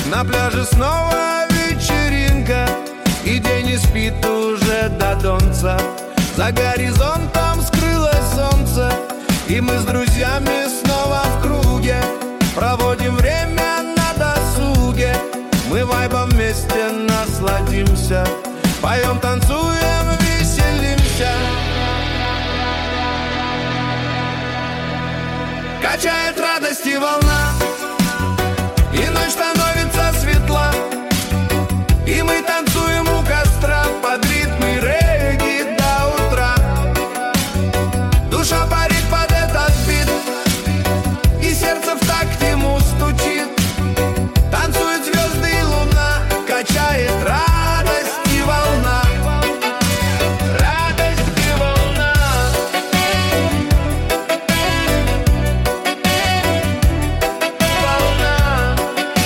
На пляже снова вечеринка, и день не спит уже до донца. За горизонтом скрылось солнце, и мы с друзьями снова в круге проводим время на досуге. Мы вайбом вместе насладимся, поем, танцуем, веселимся. Качает радости волна, и ночь становится светла, и мы танцуем у костра под ритмы регги до утра. Душа парит под этот бит, и сердце в такт ему стучит. Танцуют звезды и луна, качает радости волна. Радости волна. Волна.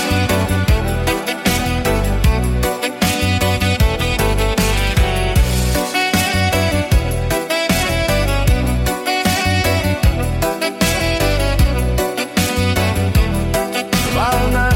Волна.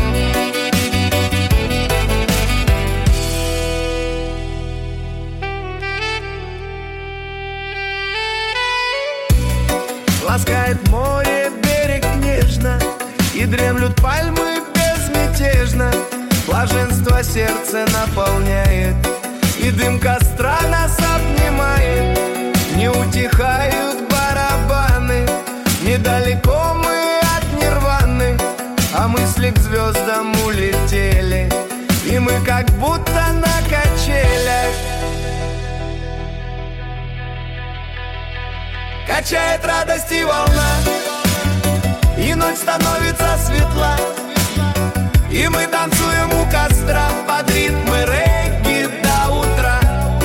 Ласкает море берег нежно, и дремлют пальмы безмятежно. Блаженство сердце наполняет, и дым костра нас обнимает. Не утихают барабаны, недалеко мы от нирваны, а мысли к звездам улетели, и мы как будто на качелях. Качает радости волна, и ночь становится светла, и мы танцуем у костра под ритмы регги до утра.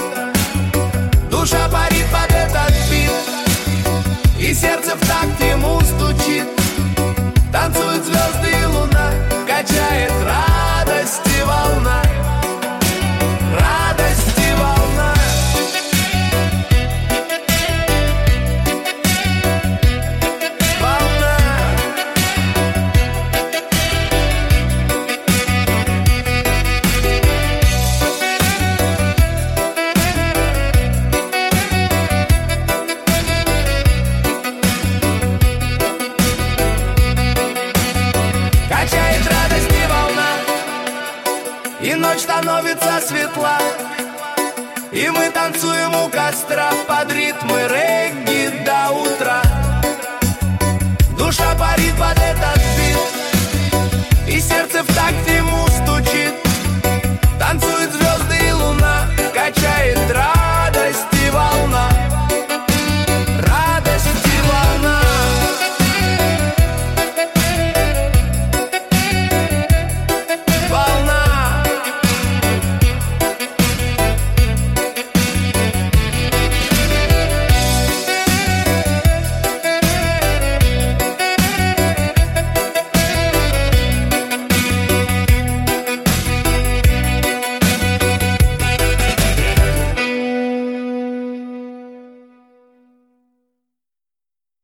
Душа парит под этот бит, и сердце в такт ему стучит. Танцуют звезды и луна, качает радости волна. Радости волна. Качает радости волна, и ночь становится светла, и мы танцуем у костра под ритмы регги до утра. Душа парит под этот бит, и сердце в такте